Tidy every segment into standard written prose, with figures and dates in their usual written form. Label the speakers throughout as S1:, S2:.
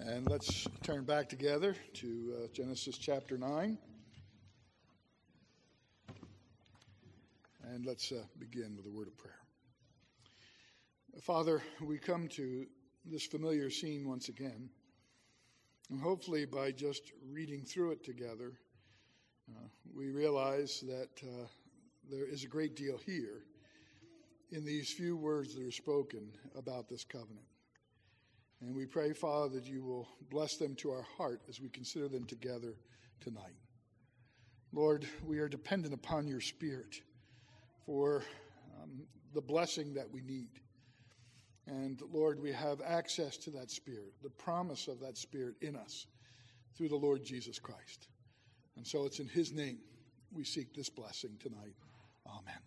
S1: And let's turn back together to Genesis chapter 9. And let's begin with a word of prayer. Father, we come to this familiar scene once again. And hopefully by just reading through it together, we realize that there is a great deal here in these few words that are spoken about this covenant. And we pray, Father, that you will bless them to our heart as we consider them together tonight. Lord, we are dependent upon your Spirit for the blessing that we need. And Lord, we have access to that Spirit, the promise of that Spirit in us through the Lord Jesus Christ. And so it's in his name we seek this blessing tonight. Amen.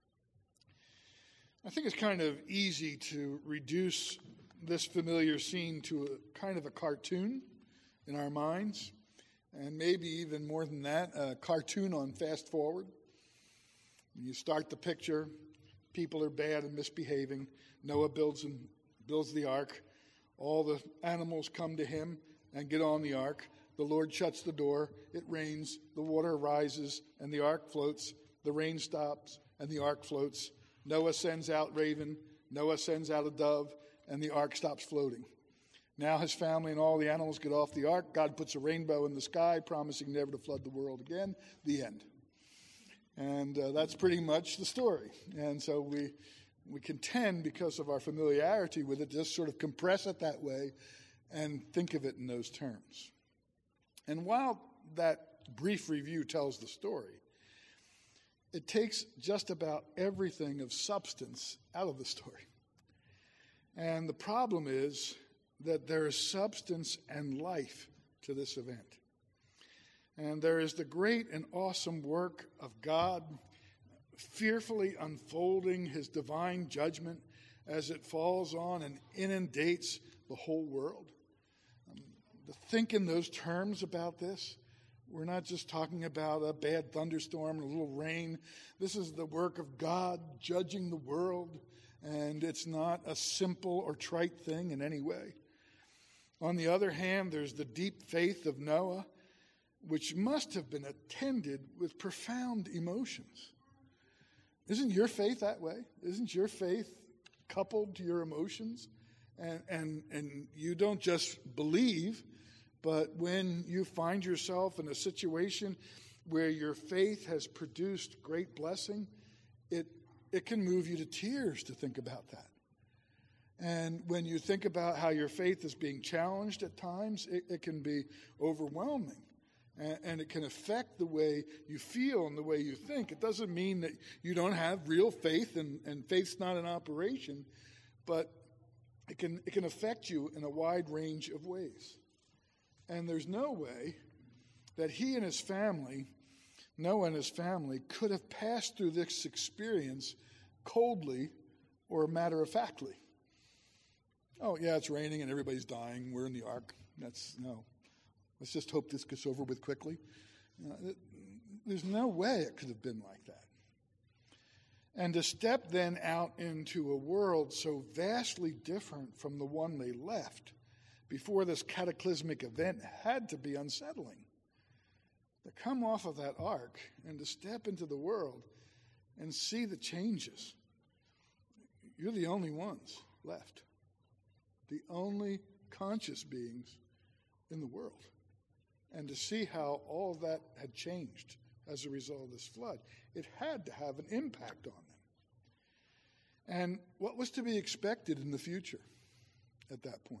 S1: I think it's kind of easy to reduce this familiar scene to a kind of a cartoon in our minds, and maybe even more than that, a cartoon on fast forward. When you start the picture, people are bad and misbehaving. Noah builds the ark. All the animals come to him and get on the ark. The Lord shuts the door. It rains. The water rises and the ark floats. The rain stops and the ark floats. Noah sends out raven. Noah sends out a dove, and the ark stops floating. Now his family and all the animals get off the ark. God puts a rainbow in the sky, promising never to flood the world again. The end. And that's pretty much the story. And so we contend, because of our familiarity with it, just sort of compress it that way and think of it in those terms. And while that brief review tells the story, it takes just about everything of substance out of the story. And the problem is that there is substance and life to this event. And there is the great and awesome work of God fearfully unfolding his divine judgment as it falls on and inundates the whole world. To think in those terms about this, we're not just talking about a bad thunderstorm and a little rain. This is the work of God judging the world, and it's not a simple or trite thing in any way. On the other hand, there's the deep faith of Noah, which must have been attended with profound emotions. Isn't your faith that way? Isn't your faith coupled to your emotions? And you don't just believe, but when you find yourself in a situation where your faith has produced great blessing, it can move you to tears to think about that. And when you think about how your faith is being challenged at times, it can be overwhelming. And it can affect the way you feel and the way you think. It doesn't mean that you don't have real faith and faith's not in operation, but it can affect you in a wide range of ways. And there's no way that he and his family, Noah and his family, could have passed through this experience coldly or matter-of-factly. Oh, yeah, it's raining and everybody's dying. We're in the ark. No. Let's just hope this gets over with quickly. There's no way it could have been like that. And to step then out into a world so vastly different from the one they left before this cataclysmic event had to be unsettling. To come off of that ark and to step into the world and see the changes. You're the only ones left. The only conscious beings in the world. And to see how all of that had changed as a result of this flood, it had to have an impact on them. And what was to be expected in the future at that point?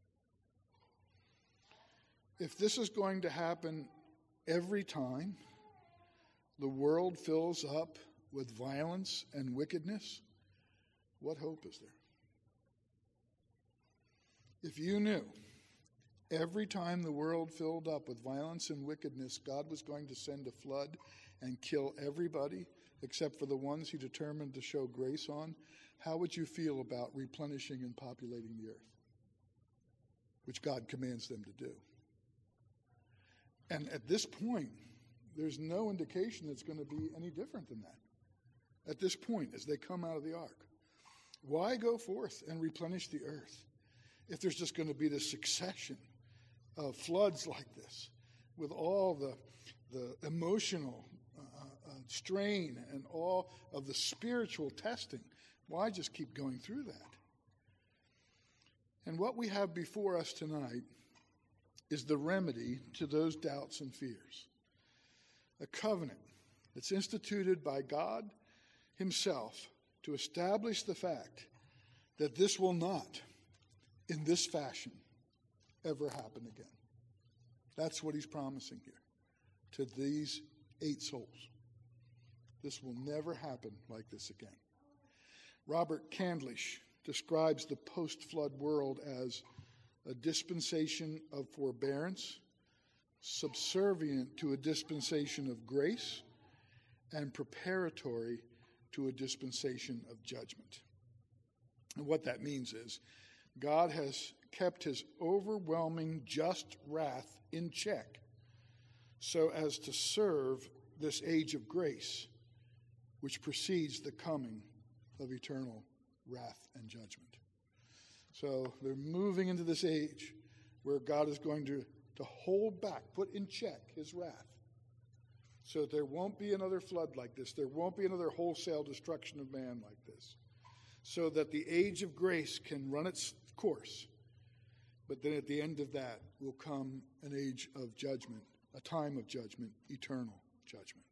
S1: If this is going to happen every time the world fills up with violence and wickedness, what hope is there? If you knew every time the world filled up with violence and wickedness, God was going to send a flood and kill everybody except for the ones he determined to show grace on, how would you feel about replenishing and populating the earth, which God commands them to do? And at this point, there's no indication it's going to be any different than that. At this point, as they come out of the ark, why go forth and replenish the earth if there's just going to be this succession of floods like this, with all the emotional strain and all of the spiritual testing, why just keep going through that? And what we have before us tonight is the remedy to those doubts and fears. A covenant that's instituted by God himself to establish the fact that this will not, in this fashion, ever happen again. That's what he's promising here to these 8 souls. This will never happen like this again. Robert Candlish describes the post-flood world as a dispensation of forbearance, subservient to a dispensation of grace, and preparatory to a dispensation of judgment. And what that means is God has kept his overwhelming just wrath in check so as to serve this age of grace, which precedes the coming of eternal wrath and judgment. So they're moving into this age where God is going to hold back, put in check his wrath. So there won't be another flood like this. There won't be another wholesale destruction of man like this. So that the age of grace can run its course. But then at the end of that will come an age of judgment, a time of judgment, eternal judgment.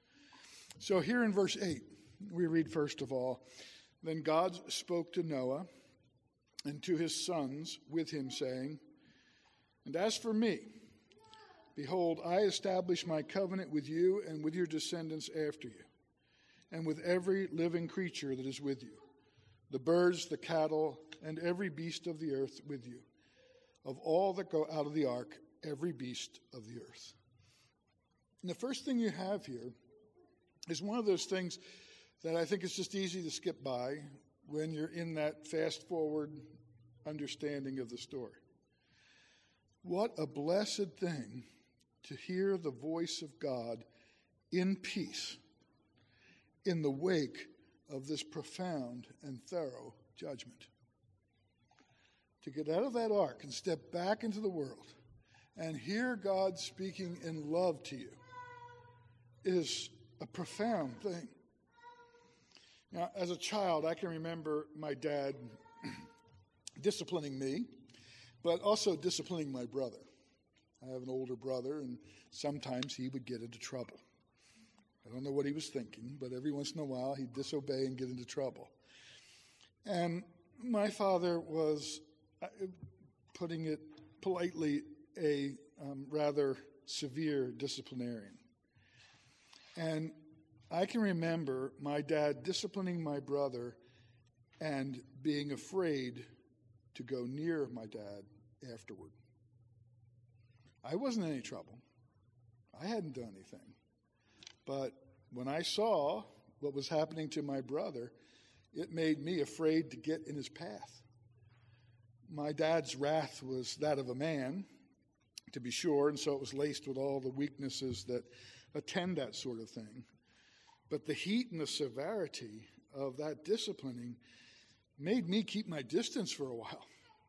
S1: So here in verse 8, we read first of all, "Then God spoke to Noah and to his sons with him, saying, And as for me, behold, I establish my covenant with you and with your descendants after you, and with every living creature that is with you, the birds, the cattle, and every beast of the earth with you, of all that go out of the ark, every beast of the earth." And the first thing you have here is one of those things that I think is just easy to skip by when you're in that fast-forward understanding of the story. What a blessed thing to hear the voice of God in peace in the wake of this profound and thorough judgment. To get out of that ark and step back into the world and hear God speaking in love to you is a profound thing. Now, as a child, I can remember my dad disciplining me, but also disciplining my brother. I have an older brother, and sometimes he would get into trouble. I don't know what he was thinking, but every once in a while he'd disobey and get into trouble. And my father was, putting it politely, a rather severe disciplinarian. And I can remember my dad disciplining my brother and being afraid to go near my dad afterward. I wasn't in any trouble. I hadn't done anything. But when I saw what was happening to my brother, it made me afraid to get in his path. My dad's wrath was that of a man, to be sure, and so it was laced with all the weaknesses that attend that sort of thing. But the heat and the severity of that disciplining made me keep my distance for a while.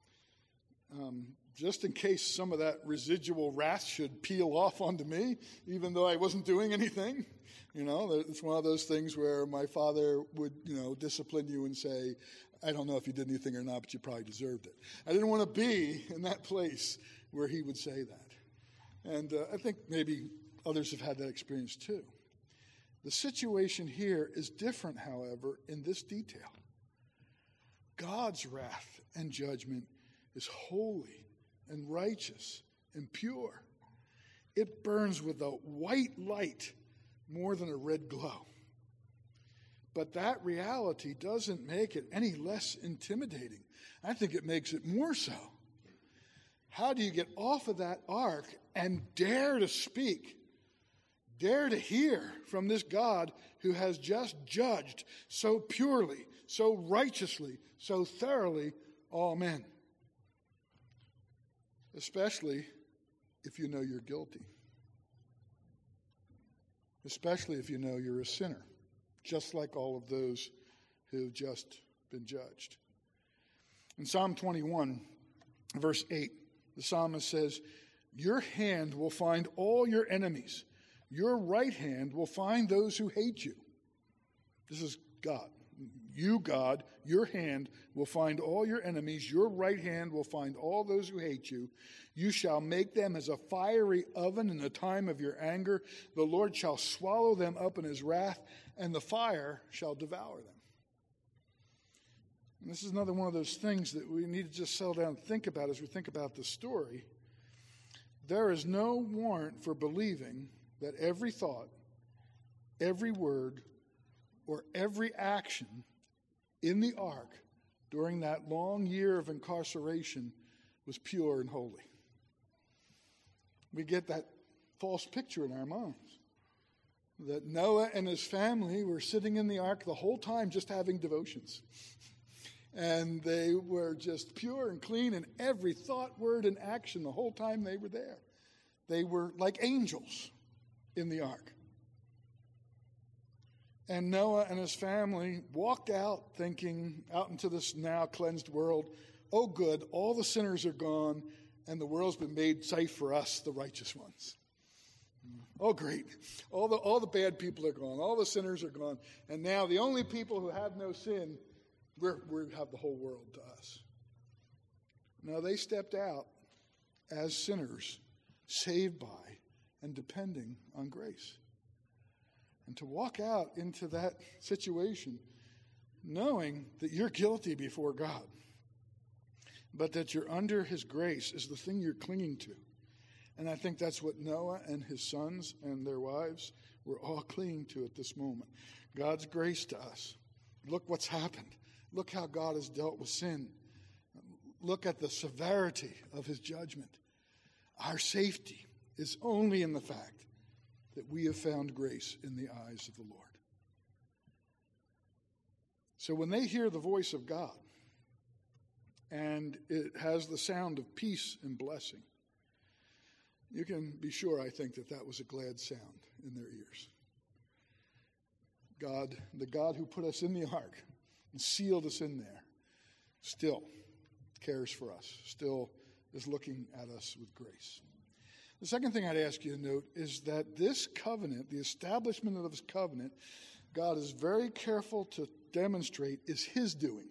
S1: Just in case some of that residual wrath should peel off onto me, even though I wasn't doing anything. It's one of those things where my father would, discipline you and say, I don't know if you did anything or not, but you probably deserved it. I didn't want to be in that place where he would say that. And I think maybe others have had that experience too. The situation here is different, however, in this detail. God's wrath and judgment is holy and righteous and pure. It burns with a white light more than a red glow. But that reality doesn't make it any less intimidating. I think it makes it more so. How do you get off of that ark and dare to speak, dare to hear from this God who has just judged so purely, so righteously, so thoroughly all men? Especially if you know you're guilty. Especially if you know you're a sinner, just like all of those who've just been judged. In Psalm 21, verse 8, the psalmist says, Your hand will find all your enemies. Your right hand will find those who hate you. This is God. You, God, your hand will find all your enemies. Your right hand will find all those who hate you. You shall make them as a fiery oven in the time of your anger. The Lord shall swallow them up in his wrath, and the fire shall devour them. And this is another one of those things that we need to just settle down and think about as we think about the story. There is no warrant for believing that every thought, every word, or every action in the ark during that long year of incarceration was pure and holy. We get that false picture in our minds that Noah and his family were sitting in the ark the whole time just having devotions. And they were just pure and clean in every thought, word, and action the whole time they were there. They were like angels in the ark. And Noah and his family walked out thinking, out into this now cleansed world, oh good, all the sinners are gone, and the world's been made safe for us, the righteous ones. Oh great, all the bad people are gone, all the sinners are gone, and now the only people who have no sin, we have the whole world to us. No, they stepped out as sinners, saved by and depending on grace. And to walk out into that situation knowing that you're guilty before God, but that you're under his grace is the thing you're clinging to. And I think that's what Noah and his sons and their wives were all clinging to at this moment. God's grace to us. Look what's happened. Look how God has dealt with sin. Look at the severity of his judgment. Our safety is only in the fact that we have found grace in the eyes of the Lord. So when they hear the voice of God, and it has the sound of peace and blessing, you can be sure, I think, that was a glad sound in their ears. God, the God who put us in the ark and sealed us in there, still cares for us, still is looking at us with grace. The second thing I'd ask you to note is that this covenant, the establishment of this covenant, God is very careful to demonstrate is his doing.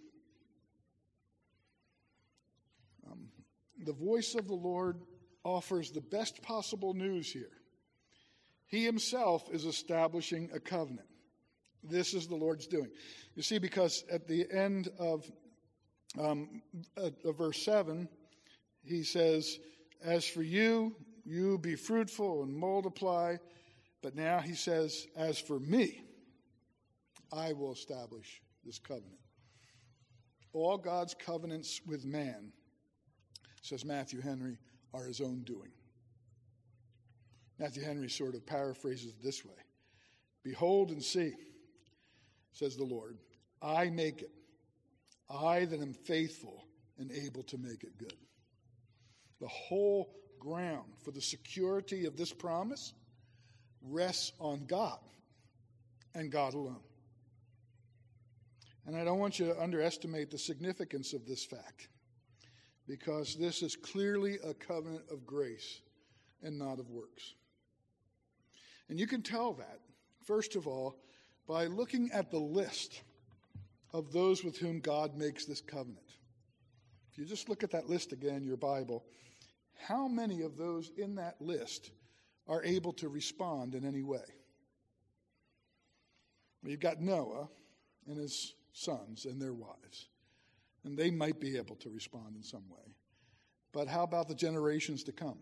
S1: The voice of the Lord offers the best possible news here. He himself is establishing a covenant. This is the Lord's doing. You see, because at the end of verse 7, he says, as for you, you be fruitful and multiply. But now he says, as for me, I will establish this covenant. All God's covenants with man, says Matthew Henry, are his own doing. Matthew Henry sort of paraphrases it this way. Behold and see, says the Lord, I make it. I that am faithful and able to make it good. The whole ground for the security of this promise rests on God and God alone. And I don't want you to underestimate the significance of this fact, because this is clearly a covenant of grace and not of works. And you can tell that, first of all, by looking at the list of those with whom God makes this covenant. If you just look at that list again in your Bible, how many of those in that list are able to respond in any way? Well, you've got Noah and his sons and their wives, and they might be able to respond in some way. But how about the generations to come?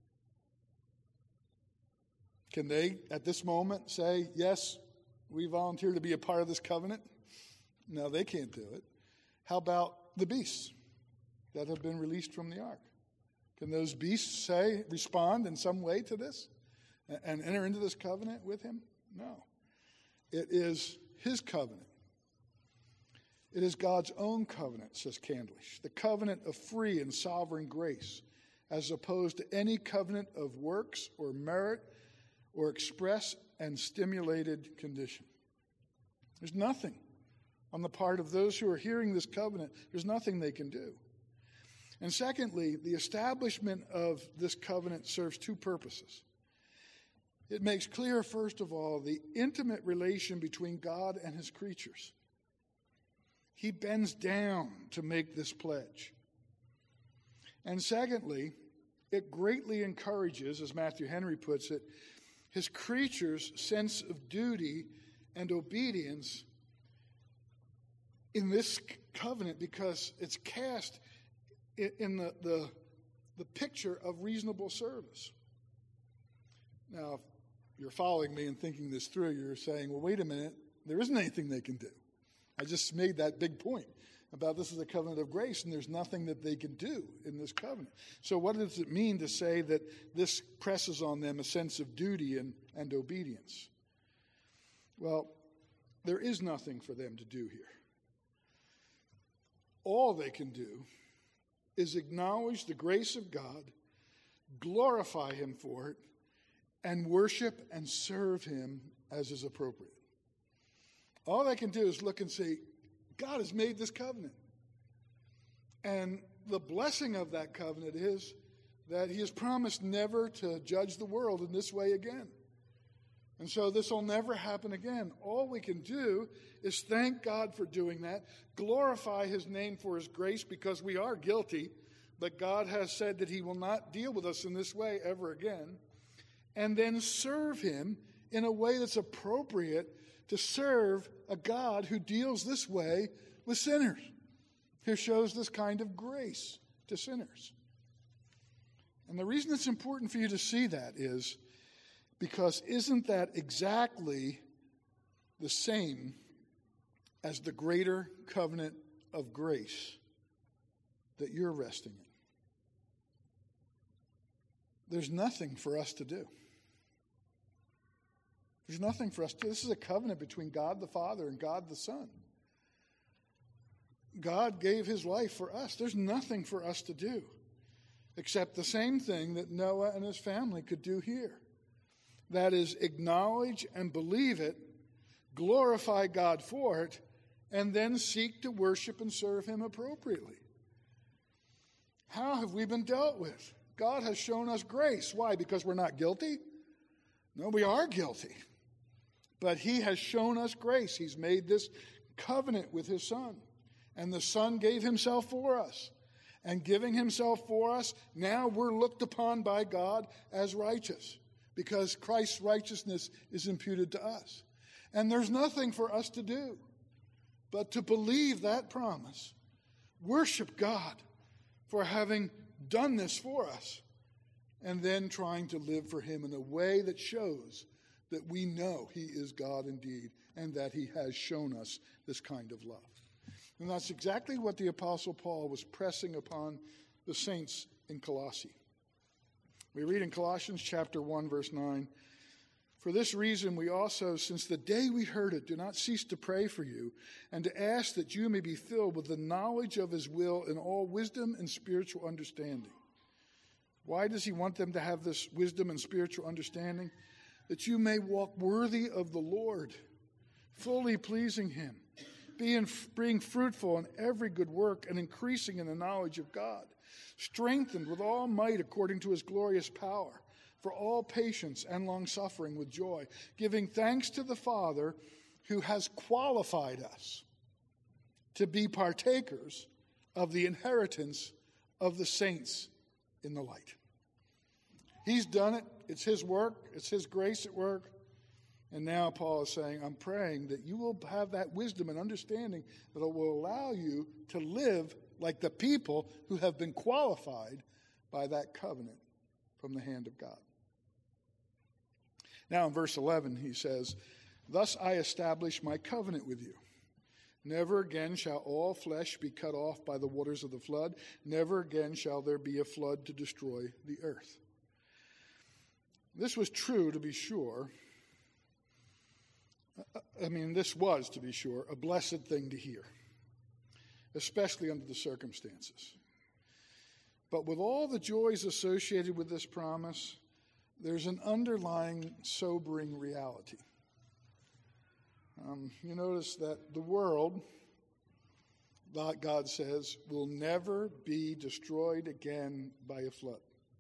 S1: Can they, at this moment, say, yes, we volunteer to be a part of this covenant? No, they can't do it. How about the beasts that have been released from the ark? Can those beasts respond in some way to this and enter into this covenant with him? No. It is his covenant. It is God's own covenant, says Candlish, the covenant of free and sovereign grace, as opposed to any covenant of works or merit or express and stimulated condition. There's nothing on the part of those who are hearing this covenant. There's nothing they can do. And secondly, the establishment of this covenant serves two purposes. It makes clear, first of all, the intimate relation between God and his creatures. He bends down to make this pledge. And secondly, it greatly encourages, as Matthew Henry puts it, his creatures' sense of duty and obedience in this covenant, because it's cast in the picture of reasonable service. Now, if you're following me and thinking this through, you're saying, well, wait a minute, there isn't anything they can do. I just made that big point about this is a covenant of grace, and there's nothing that they can do in this covenant. So what does it mean to say that this presses on them a sense of duty and obedience? Well, there is nothing for them to do here. All they can do is acknowledge the grace of God, glorify him for it, and worship and serve him as is appropriate. All they can do is look and say, God has made this covenant. And the blessing of that covenant is that he has promised never to judge the world in this way again. And so this will never happen again. All we can do is thank God for doing that, glorify his name for his grace, because we are guilty, but God has said that he will not deal with us in this way ever again, and then serve him in a way that's appropriate to serve a God who deals this way with sinners, who shows this kind of grace to sinners. And the reason it's important for you to see that is because isn't that exactly the same as the greater covenant of grace that you're resting in? There's nothing for us to do. There's nothing for us to do. This is a covenant between God the Father and God the Son. God gave his life for us. There's nothing for us to do except the same thing that Noah and his family could do here. That is, acknowledge and believe it, glorify God for it, and then seek to worship and serve him appropriately. How have we been dealt with? God has shown us grace. Why? Because we're not guilty? No, we are guilty. But he has shown us grace. He's made this covenant with his Son. And the Son gave himself for us. And giving himself for us, now we're looked upon by God as righteous, because Christ's righteousness is imputed to us. And there's nothing for us to do but to believe that promise, worship God for having done this for us, and then trying to live for him in a way that shows that we know he is God indeed, and that he has shown us this kind of love. And that's exactly what the Apostle Paul was pressing upon the saints in Colossae. We read in Colossians chapter 1, verse 9, "For this reason we also, since the day we heard it, do not cease to pray for you, and to ask that you may be filled with the knowledge of his will in all wisdom and spiritual understanding." Why does he want them to have this wisdom and spiritual understanding? That you may walk worthy of the Lord, fully pleasing him, being fruitful in every good work and increasing in the knowledge of God, strengthened with all might according to his glorious power, for all patience and long-suffering with joy, giving thanks to the Father who has qualified us to be partakers of the inheritance of the saints in the light. He's done it. It's his work. It's his grace at work. And now Paul is saying, I'm praying that you will have that wisdom and understanding that will allow you to live like the people who have been qualified by that covenant from the hand of God. Now in verse 11 he says, "Thus I establish my covenant with you. Never again shall all flesh be cut off by the waters of the flood. Never again shall there be a flood to destroy the earth." This was true, to be sure. This was, to be sure, a blessed thing to hear, especially under the circumstances. But with all the joys associated with this promise, there's an underlying sobering reality. You notice that the world, God says, will never be destroyed again by a flood.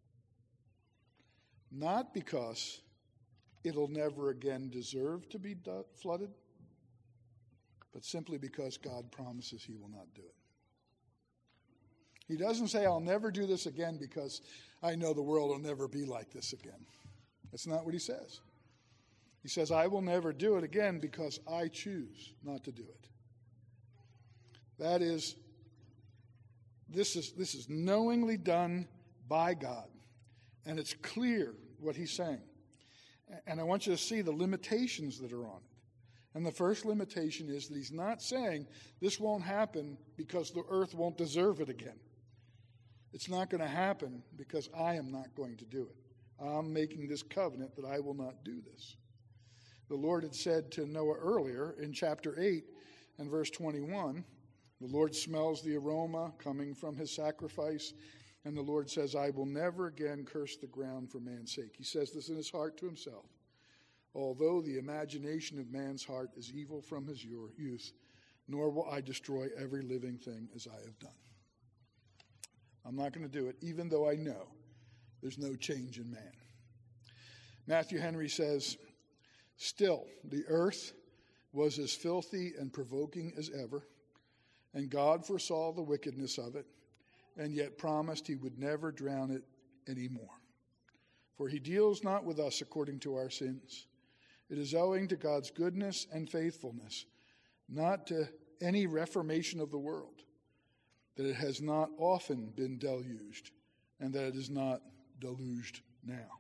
S1: Not because it'll never again deserve to be flooded, but simply because God promises he will not do it. He doesn't say, I'll never do this again because I know the world will never be like this again. That's not what he says. He says, I will never do it again because I choose not to do it. That is, this is knowingly done by God. And it's clear what he's saying. And I want you to see the limitations that are on it. And the first limitation is that he's not saying this won't happen because the earth won't deserve it again. It's not going to happen because I am not going to do it. I'm making this covenant that I will not do this. The Lord had said to Noah earlier in chapter 8 and verse 21, the Lord smells the aroma coming from his sacrifice, and the Lord says, I will never again curse the ground for man's sake. He says this in his heart to himself. Although the imagination of man's heart is evil from his youth, nor will I destroy every living thing as I have done. I'm not going to do it, even though I know there's no change in man. Matthew Henry says, still, the earth was as filthy and provoking as ever, and God foresaw the wickedness of it, and yet promised he would never drown it anymore. For he deals not with us according to our sins. It is owing to God's goodness and faithfulness, not to any reformation of the world, that it has not often been deluged, and that it is not deluged now.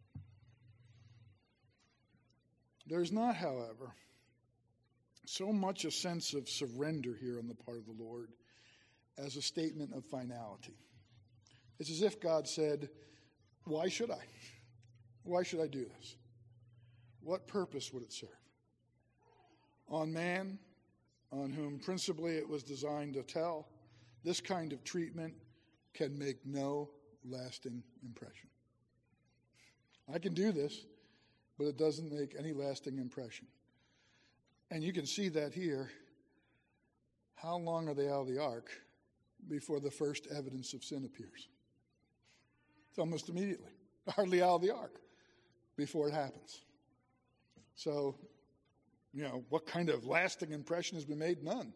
S1: There is not, however, so much a sense of surrender here on the part of the Lord as a statement of finality. It's as if God said, why should I? Why should I do this? What purpose would it serve? On man, on whom principally it was designed to tell, this kind of treatment can make no lasting impression. I can do this, but it doesn't make any lasting impression. And you can see that here. How long are they out of the ark before the first evidence of sin appears? It's almost immediately. Hardly out of the ark before it happens. So, what kind of lasting impression has been made? None.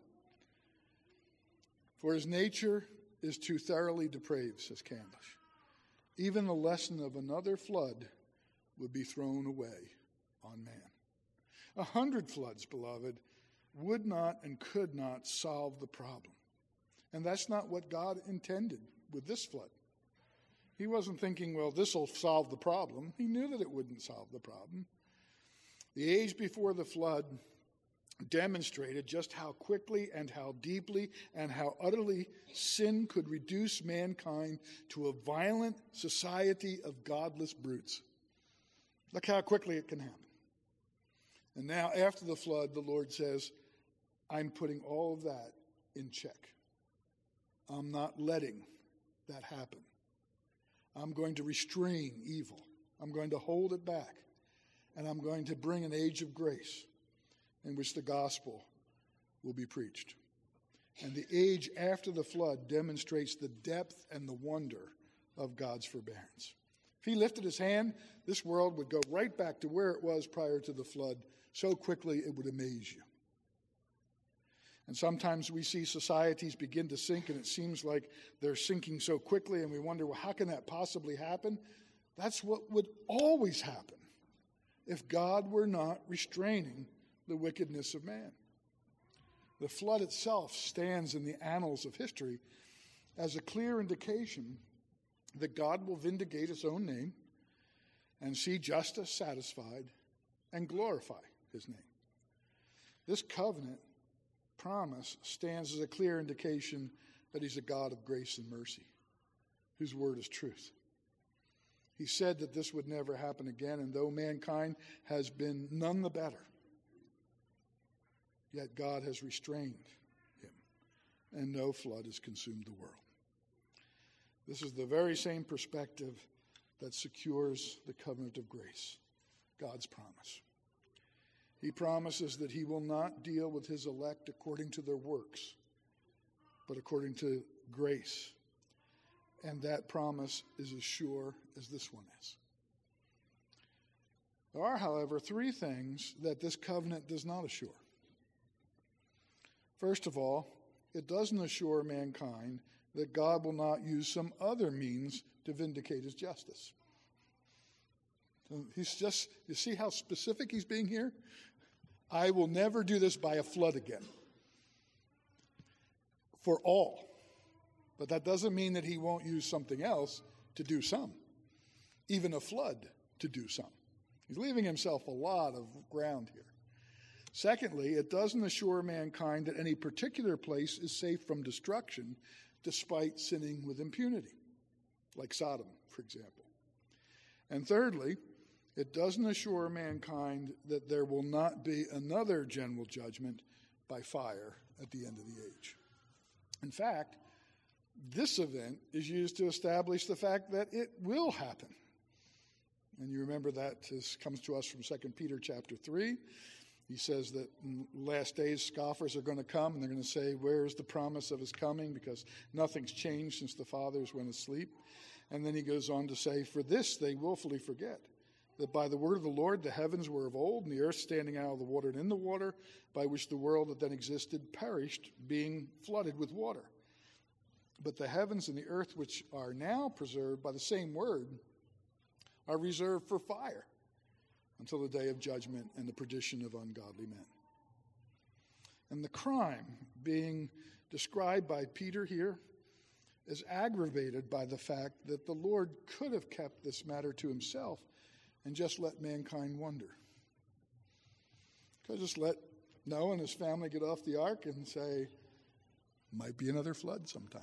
S1: For his nature is too thoroughly depraved, says Candlish. Even the lesson of another flood would be thrown away on man. 100 floods, beloved, would not and could not solve the problem. And that's not what God intended with this flood. He wasn't thinking, well, this will solve the problem. He knew that it wouldn't solve the problem. The age before the flood demonstrated just how quickly and how deeply and how utterly sin could reduce mankind to a violent society of godless brutes. Look how quickly it can happen. And now, after the flood, the Lord says, I'm putting all of that in check. I'm not letting that happen. I'm going to restrain evil. I'm going to hold it back. And I'm going to bring an age of grace in which the gospel will be preached. And the age after the flood demonstrates the depth and the wonder of God's forbearance. If he lifted his hand, this world would go right back to where it was prior to the flood. So quickly it would amaze you. And sometimes we see societies begin to sink, and it seems like they're sinking so quickly, and we wonder, well, how can that possibly happen? That's what would always happen if God were not restraining the wickedness of man. The flood itself stands in the annals of history as a clear indication that God will vindicate his own name and see justice satisfied and glorify his name. This covenant promise stands as a clear indication that he's a God of grace and mercy, whose word is truth. He said that this would never happen again, and though mankind has been none the better, yet God has restrained him, and no flood has consumed the world. This is the very same perspective that secures the covenant of grace, God's promise. He promises that he will not deal with his elect according to their works, but according to grace. And that promise is as sure as this one is. There are, however, three things that this covenant does not assure. First of all, it doesn't assure mankind that God will not use some other means to vindicate his justice. He's just, you see how specific he's being here? I will never do this by a flood again. For all. But that doesn't mean that he won't use something else to do some. Even a flood to do some. He's leaving himself a lot of ground here. Secondly, it doesn't assure mankind that any particular place is safe from destruction despite sinning with impunity, like Sodom, for example. And thirdly, it doesn't assure mankind that there will not be another general judgment by fire at the end of the age. In fact, this event is used to establish the fact that it will happen. And you remember that this comes to us from 2 Peter chapter 3. He says that in the last days, scoffers are going to come, and they're going to say, where's the promise of his coming? Because nothing's changed since the fathers went asleep. And then he goes on to say, for this they willfully forget, that by the word of the Lord the heavens were of old, and the earth standing out of the water and in the water, by which the world that then existed perished, being flooded with water. But the heavens and the earth, which are now preserved by the same word, are reserved for fire until the day of judgment and the perdition of ungodly men. And the crime being described by Peter here is aggravated by the fact that the Lord could have kept this matter to himself and just let mankind wonder. Could have just let Noah and his family get off the ark and say, might be another flood sometime.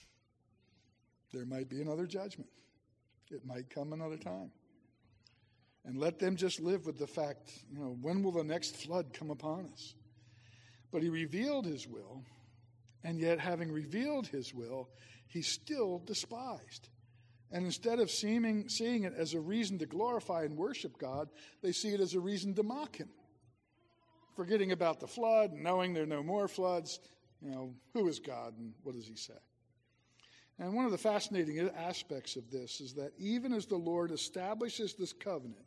S1: There might be another judgment. It might come another time. And let them just live with the fact, when will the next flood come upon us? But he revealed his will, and yet having revealed his will, he's still despised. And instead of seeing it as a reason to glorify and worship God, they see it as a reason to mock him. Forgetting about the flood, knowing there are no more floods, who is God and what does he say? And one of the fascinating aspects of this is that even as the Lord establishes this covenant,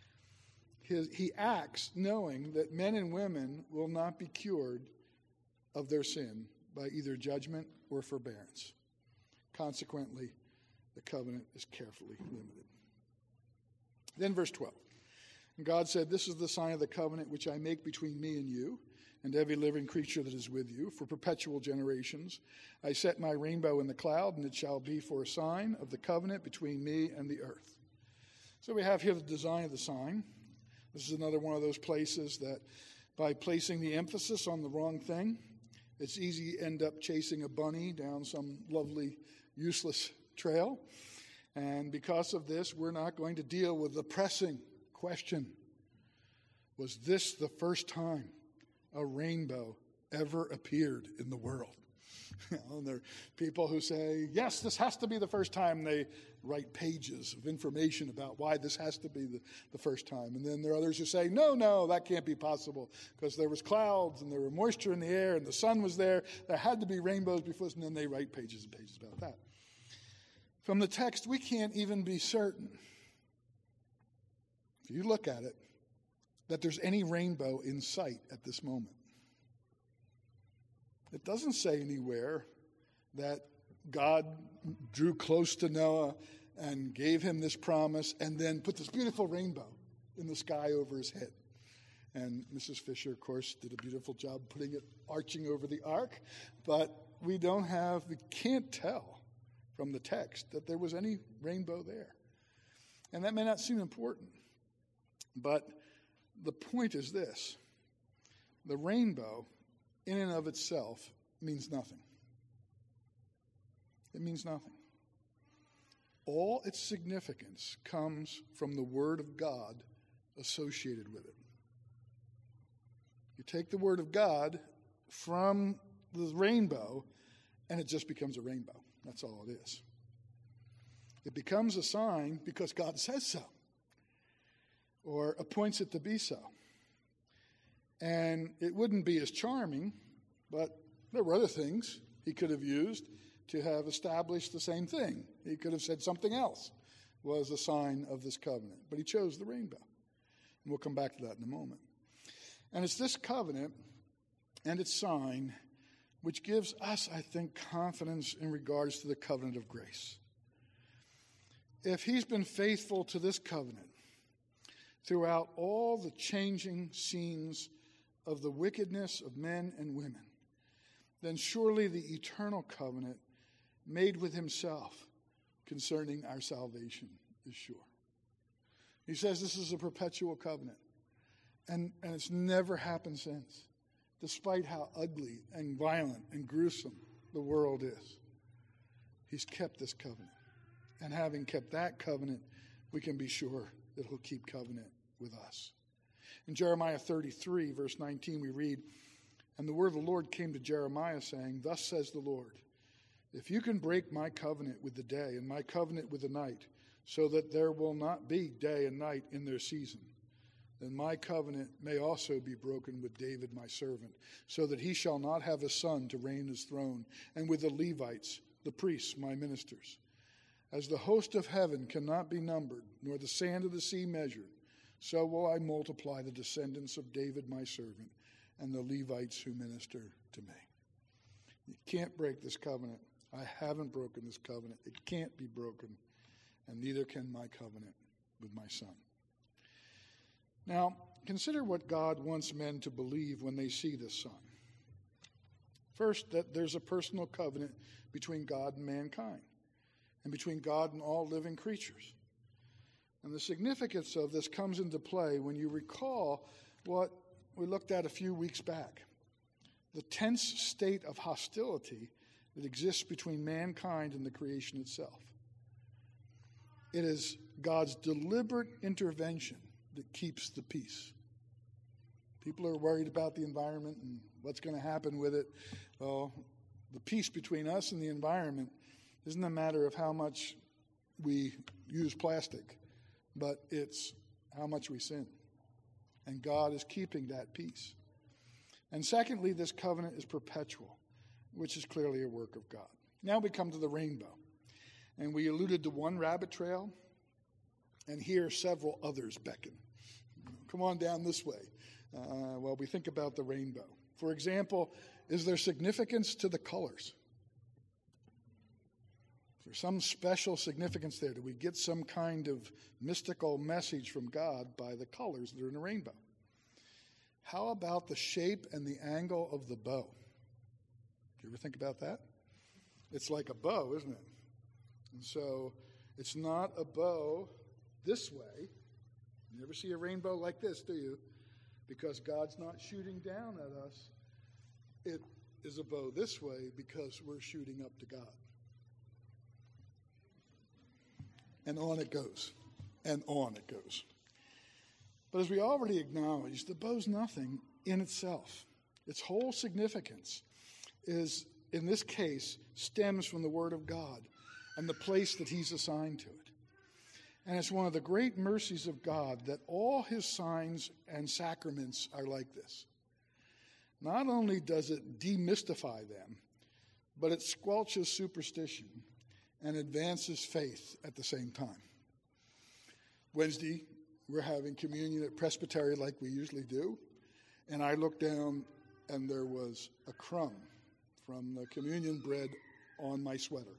S1: he acts knowing that men and women will not be cured of their sin by either judgment or forbearance. Consequently, the covenant is carefully limited. Then verse 12. And God said, this is the sign of the covenant which I make between me and you and every living creature that is with you for perpetual generations. I set my rainbow in the cloud, and it shall be for a sign of the covenant between me and the earth. So we have here the design of the sign. This is another one of those places that by placing the emphasis on the wrong thing, it's easy to end up chasing a bunny down some lovely, useless trail. And because of this, we're not going to deal with the pressing question. Was this the first time a rainbow ever appeared in the world? And there are people who say, yes, this has to be the first time. They write pages of information about why this has to be the first time. And then there are others who say, no, that can't be possible because there was clouds and there were moisture in the air and the sun was there. There had to be rainbows before, and then they write pages and pages about that. From the text, we can't even be certain, if you look at it, that there's any rainbow in sight at this moment. It doesn't say anywhere that God drew close to Noah and gave him this promise and then put this beautiful rainbow in the sky over his head. And Mrs. Fisher, of course, did a beautiful job putting it arching over the ark. But we can't tell from the text that there was any rainbow there. And that may not seem important. But the point is this. The rainbow, in and of itself, means nothing. It means nothing. All its significance comes from the Word of God associated with it. You take the Word of God from the rainbow, and it just becomes a rainbow. That's all it is. It becomes a sign because God says so, or appoints it to be so. And it wouldn't be as charming, but there were other things he could have used to have established the same thing. He could have said something else was a sign of this covenant, but he chose the rainbow. And we'll come back to that in a moment. And it's this covenant and its sign which gives us, I think, confidence in regards to the covenant of grace. If he's been faithful to this covenant throughout all the changing scenes of the wickedness of men and women, then surely the eternal covenant made with himself concerning our salvation is sure. He says this is a perpetual covenant, and it's never happened since, despite how ugly and violent and gruesome the world is. He's kept this covenant, and having kept that covenant, we can be sure that he'll keep covenant with us. In Jeremiah 33, verse 19, we read, "And the word of the Lord came to Jeremiah, saying, Thus says the Lord, if you can break my covenant with the day and my covenant with the night, so that there will not be day and night in their season, then my covenant may also be broken with David my servant, so that he shall not have a son to reign his throne, and with the Levites, the priests, my ministers. As the host of heaven cannot be numbered, nor the sand of the sea measured, so will I multiply the descendants of David my servant, and the Levites who minister to me." You can't break this covenant. I haven't broken this covenant. It can't be broken, and neither can my covenant with my son. Now, consider what God wants men to believe when they see this sign. First, that there's a personal covenant between God and mankind, and between God and all living creatures. And the significance of this comes into play when you recall what we looked at a few weeks back, the tense state of hostility that exists between mankind and the creation itself. It is God's deliberate intervention that keeps the peace. People are worried about the environment and what's going to happen with it. Well, the peace between us and the environment isn't a matter of how much we use plastic, but it's how much we sin. And God is keeping that peace. And secondly, this covenant is perpetual, which is clearly a work of God. Now we come to the rainbow. And we alluded to one rabbit trail, and here several others beckon. Come on down this way while we think about the rainbow. For example, is there significance to the colors? Is there some special significance there? Do we get some kind of mystical message from God by the colors that are in the rainbow? How about the shape and the angle of the bow? Do you ever think about that? It's like a bow, isn't it? And so it's not a bow this way. You never see a rainbow like this, do you? Because God's not shooting down at us. It is a bow this way because we're shooting up to God. And on it goes. And on it goes. But as we already acknowledged, the bow's nothing in itself. Its whole significance is, in this case, stems from the Word of God and the place that he's assigned to it. And it's one of the great mercies of God that all his signs and sacraments are like this. Not only does it demystify them, but it squelches superstition and advances faith at the same time. Wednesday, we're having communion at Presbytery like we usually do, and I looked down and there was a crumb from the communion bread on my sweater.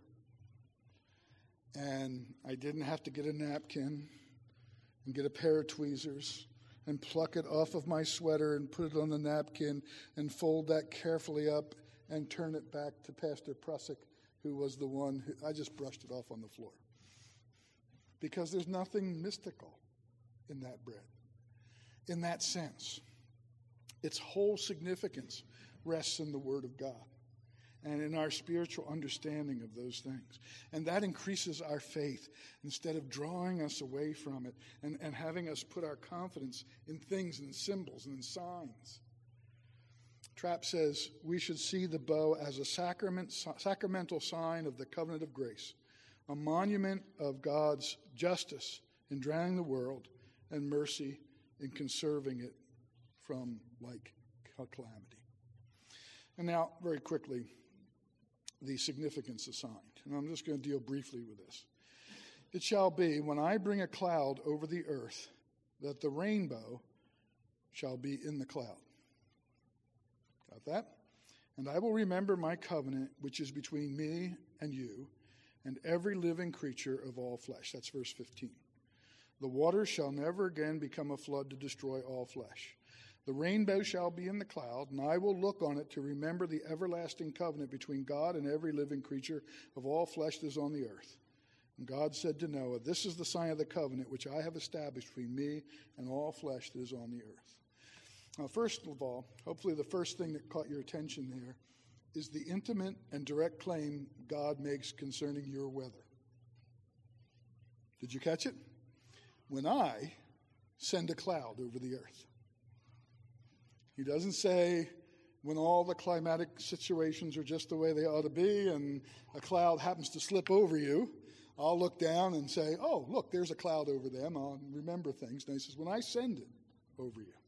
S1: And I didn't have to get a napkin and get a pair of tweezers and pluck it off of my sweater and put it on the napkin and fold that carefully up and turn it back to Pastor Prussick, who was the one who, I just brushed it off on the floor. Because there's nothing mystical in that bread. In that sense, its whole significance rests in the Word of God and in our spiritual understanding of those things. And that increases our faith instead of drawing us away from it and having us put our confidence in things and in symbols and in signs. Trapp says we should see the bow as a sacramental sign of the covenant of grace, a monument of God's justice in drowning the world and mercy in conserving it from like calamity. And now, very quickly, the significance assigned. And I'm just going to deal briefly with this. It shall be, when I bring a cloud over the earth, that the rainbow shall be in the cloud. Got that? And I will remember my covenant, which is between me and you, and every living creature of all flesh. That's verse 15. The waters shall never again become a flood to destroy all flesh. The rainbow shall be in the cloud, and I will look on it to remember the everlasting covenant between God and every living creature of all flesh that is on the earth. And God said to Noah, this is the sign of the covenant which I have established between me and all flesh that is on the earth. Now, first of all, hopefully the first thing that caught your attention there is the intimate and direct claim God makes concerning your weather. Did you catch it? When I send a cloud over the earth. He doesn't say when all the climatic situations are just the way they ought to be and a cloud happens to slip over you, I'll look down and say, oh, look, there's a cloud over them. I'll remember things. And he says, when I send it over you.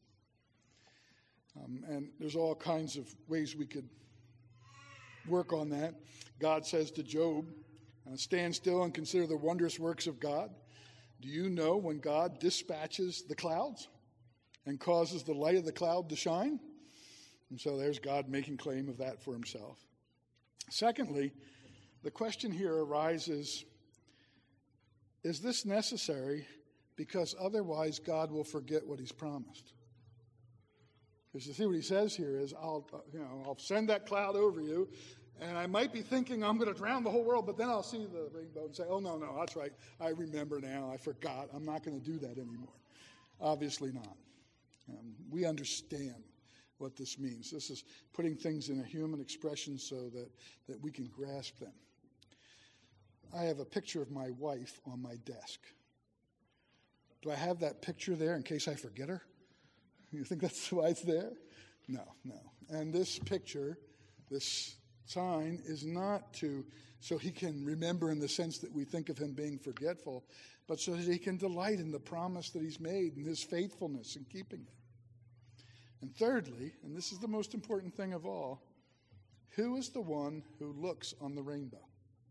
S1: And there's all kinds of ways we could work on that. God says to Job, stand still and consider the wondrous works of God. Do you know when God dispatches the clouds and causes the light of the cloud to shine? And so there's God making claim of that for himself. Secondly, the question here arises, is this necessary? Because otherwise God will forget what he's promised. Because you see what he says here is, I'll send that cloud over you, and I might be thinking I'm going to drown the whole world, but then I'll see the rainbow and say, oh, no, that's right. I remember now. I forgot. I'm not going to do that anymore. Obviously not. We understand what this means. This is putting things in a human expression so that we can grasp them. I have a picture of my wife on my desk. Do I have that picture there in case I forget her? You think that's why it's there? No. And this picture, this sign, is not so he can remember in the sense that we think of him being forgetful, but so that he can delight in the promise that he's made and his faithfulness in keeping it. And thirdly, and this is the most important thing of all, who is the one who looks on the rainbow?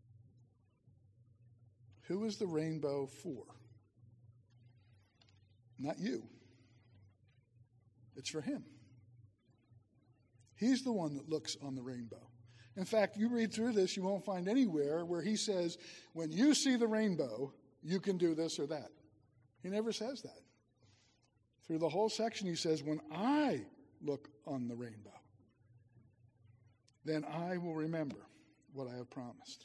S1: Who is the rainbow for? Not you. It's for him. He's the one that looks on the rainbow. In fact, you read through this, you won't find anywhere where he says, when you see the rainbow, you can do this or that. He never says that. Through the whole section, he says, when I look on the rainbow, then I will remember what I have promised.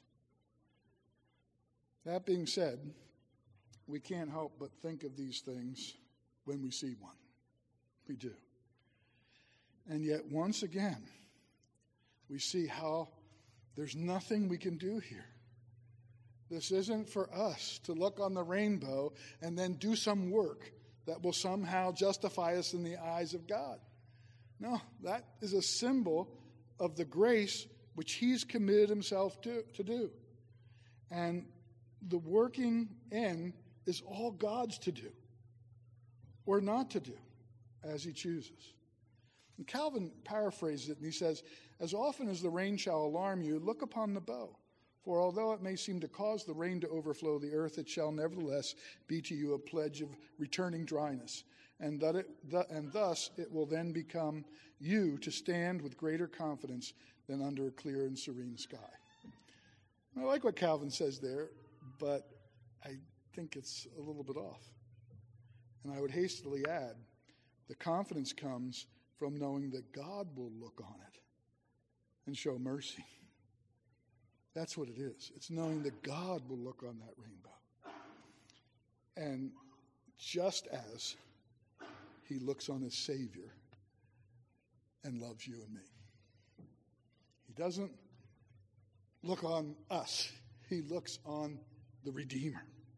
S1: That being said, we can't help but think of these things when we see one. We do. And yet, once again, we see how there's nothing we can do here. This isn't for us to look on the rainbow and then do some work that will somehow justify us in the eyes of God. No, that is a symbol of the grace which he's committed himself to do. And the working in is all God's to do or not to do as he chooses. And Calvin paraphrases it and he says, as often as the rain shall alarm you, look upon the bow. For although it may seem to cause the rain to overflow the earth, it shall nevertheless be to you a pledge of returning dryness. And thus it will then become you to stand with greater confidence than under a clear and serene sky. I like what Calvin says there, but I think it's a little bit off. And I would hastily add, the confidence comes from knowing that God will look on it and show mercy. That's what it is. It's knowing that God will look on that rainbow. And just as he looks on his Savior and loves you and me. He doesn't look on us. He looks on the Redeemer.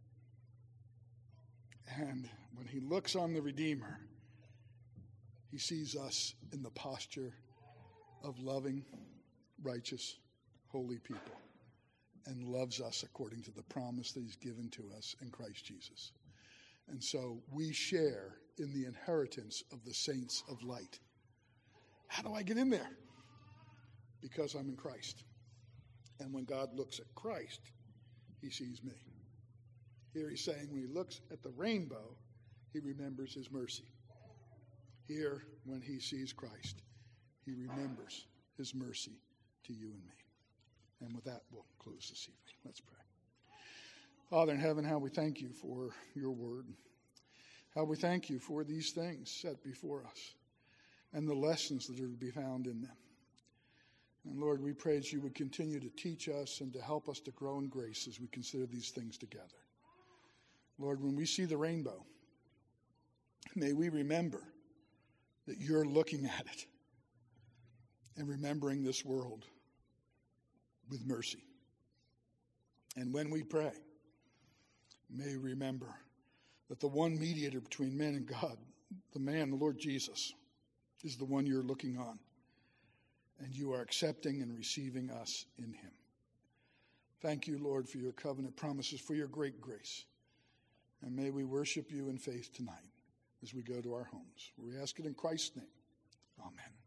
S1: And when he looks on the Redeemer, he sees us in the posture of loving, righteous, holy people and loves us according to the promise that he's given to us in Christ Jesus. And so we share in the inheritance of the saints of light. How do I get in there? Because I'm in Christ. And when God looks at Christ, he sees me. Here he's saying when he looks at the rainbow, he remembers his mercy. Here, when he sees Christ, he remembers his mercy to you and me. And with that, we'll close this evening. Let's pray. Father in heaven, how we thank you for your word. How we thank you for these things set before us and the lessons that are to be found in them. And Lord, we pray that you would continue to teach us and to help us to grow in grace as we consider these things together. Lord, when we see the rainbow, may we remember that you're looking at it and remembering this world with mercy. And when we pray, may we remember that the one mediator between men and God, the man, the Lord Jesus, is the one you're looking on. And you are accepting and receiving us in him. Thank you, Lord, for your covenant promises, for your great grace. And may we worship you in faith tonight as we go to our homes. We ask it in Christ's name. Amen.